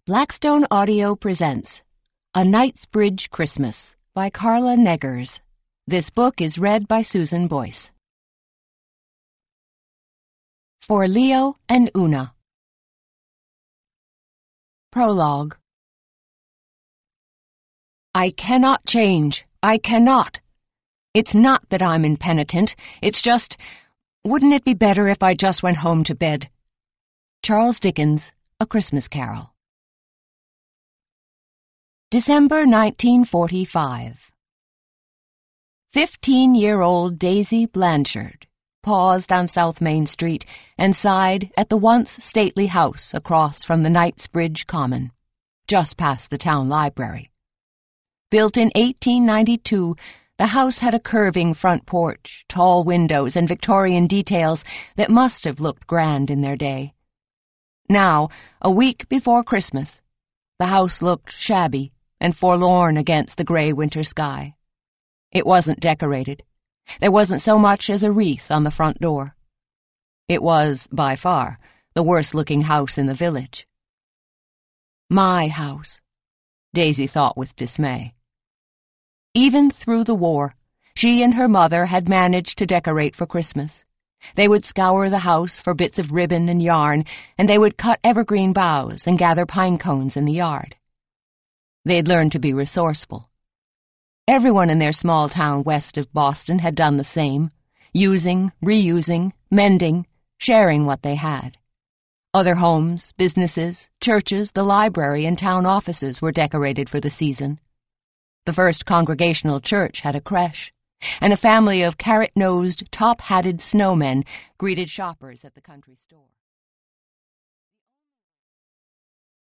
Blackstone Audio presents A Knightsbridge Christmas by Carla Neggers. This book is read by Susan Boyce. For Leo and Una. Prologue. I cannot change. I cannot. It's not that I'm impenitent. It's just, wouldn't it be better if I just went home to bed? Charles Dickens, A Christmas Carol. December 1945. 15-year-old Daisy Blanchard paused on South Main Street and sighed at the once stately house across from the Knightsbridge Common, just past the town library. Built in 1892, the house had a curving front porch, tall windows, and Victorian details that must have looked grand in their day. Now, a week before Christmas, the house looked shabby and forlorn against the gray winter sky. It wasn't decorated. There wasn't so much as a wreath on the front door. It was, by far, the worst-looking house in the village. My house, Daisy thought with dismay. Even through the war, she and her mother had managed to decorate for Christmas. They would scour the house for bits of ribbon and yarn, and they would cut evergreen boughs and gather pine cones in the yard. They'd learned to be resourceful. Everyone in their small town west of Boston had done the same, using, reusing, mending, sharing what they had. Other homes, businesses, churches, the library, and town offices were decorated for the season. The First Congregational Church had a creche, and a family of carrot-nosed, top-hatted snowmen greeted shoppers at the country store.